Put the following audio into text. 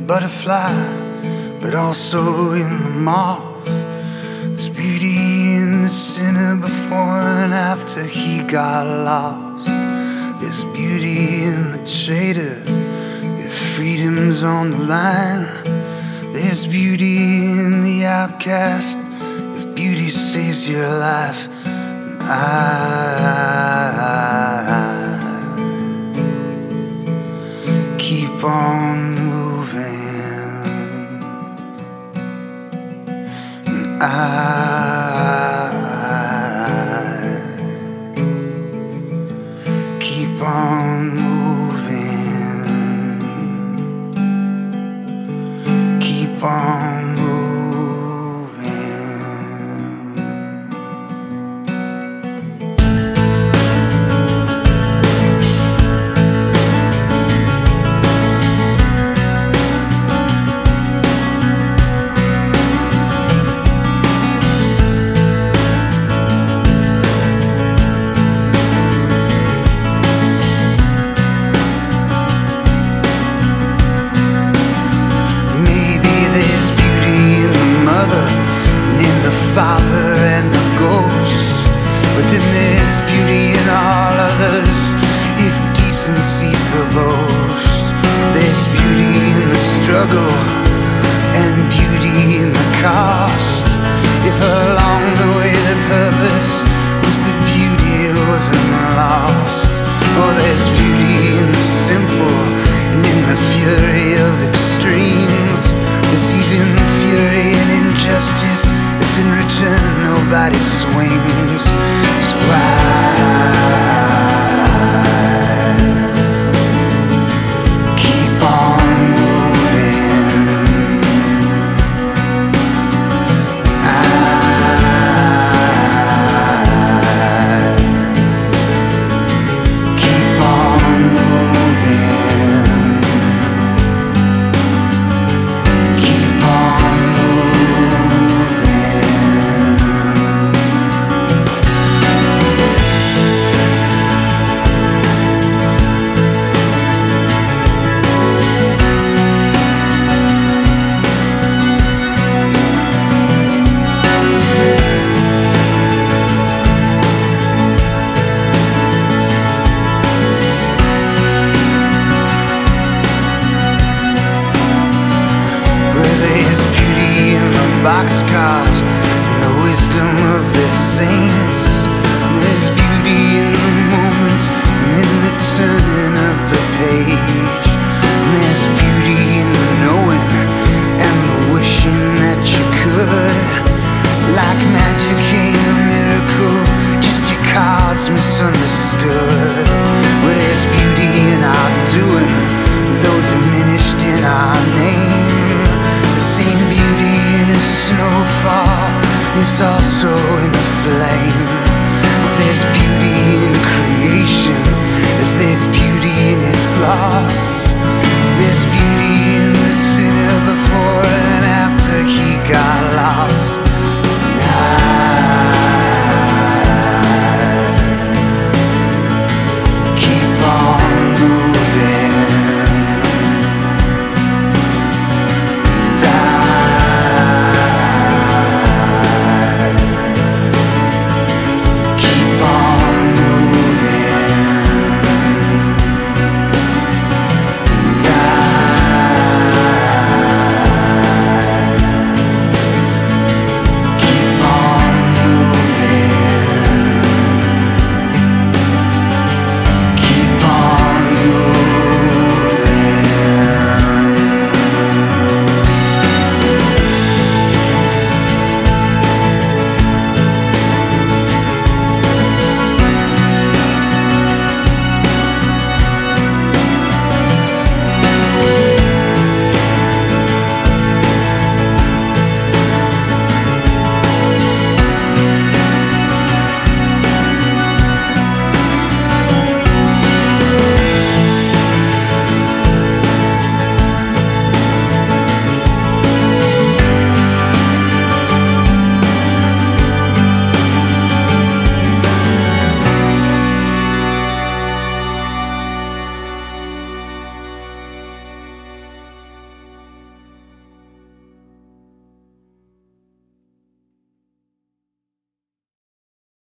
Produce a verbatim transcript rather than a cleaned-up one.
butterfly, but also in the moth. There's beauty in the sinner before and after he got lost. There's beauty in the traitor if freedom's on the line. There's beauty in the outcast if beauty saves your life. And I keep on moving, and I keep on moving, keep on moving. Father and the ghost, but then there's beauty in all others if decency's the boast. There's beauty in the struggle and beauty in the cost, if along the way the purpose was that beauty wasn't lost. Oh, there's beauty in the simple and in the fury of extremes. There's even fury in injustice if in return nobody swings. So I keep on moving, I keep on moving, keep on boxcars and the wisdom of their saints. There's beauty in the moments and in the turning of the page. And there's beauty in the knowing and the wishing that you could. Like magic ain't a miracle, just your cards misunderstood. Well, there's beauty in our doing, though diminished in our name. The same beauty in a snowfall is also in a flame. There's beauty in creation as there's beauty in its loss. There's beauty in the sinner before and after he got lost.